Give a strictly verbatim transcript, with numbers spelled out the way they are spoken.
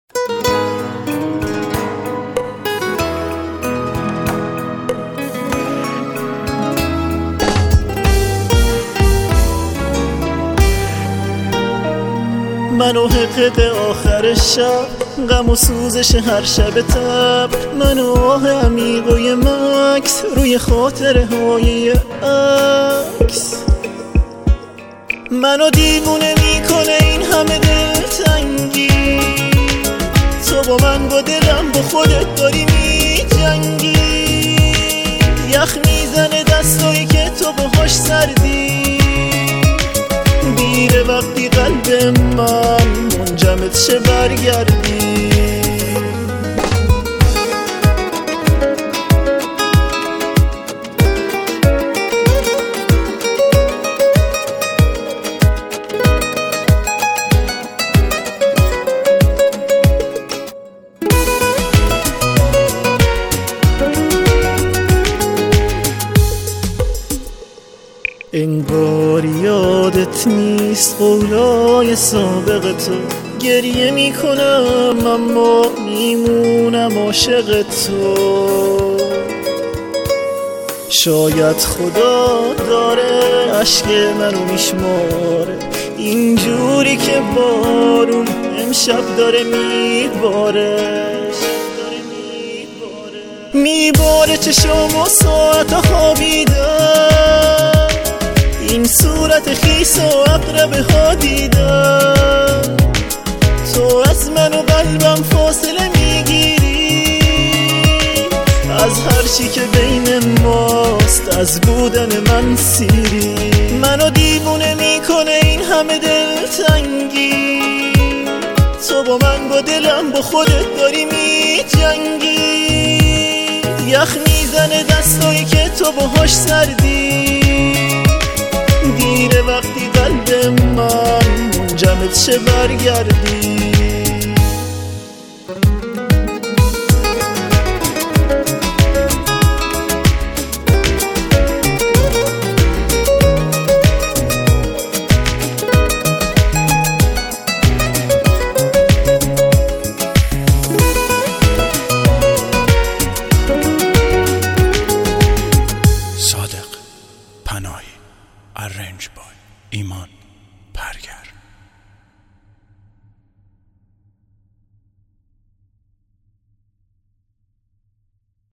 من و حقیق آخر شب، غم و سوزش هر شب تب، من و آه عمیق و یه مکس روی خاطره های عکس. منو دیوونه میکنه این همه دلتنگی، تو با من با دلم با خودت داری میجنگی. یخ میزنه دستایی که تو باهاش سردی، دیره وقتی قلب من منجمد شه برگردی. انگار یادت نیست قولای سابق تو، گریه میکنم اما میمونم عاشق تو. شاید خدا داره عشق منو میشماره، اینجوری که بارون امشب داره میباره. میباره چشم و ساعت خوابیدم، این صورت خیس و اقرب ها دیدم. تو از من و قلبم فاصله میگیری، از هر چی که بین ماست، از بودن من سیری. منو دیوونه میکنه این همه دلتنگی، تو با من با دلم با خودت داری میجنگی. یخ میزنه دستایی که تو باهاش سردی، دیره وقتی قلب من منجمد شه برگردی. صادق پناهی، arranged by ایمان.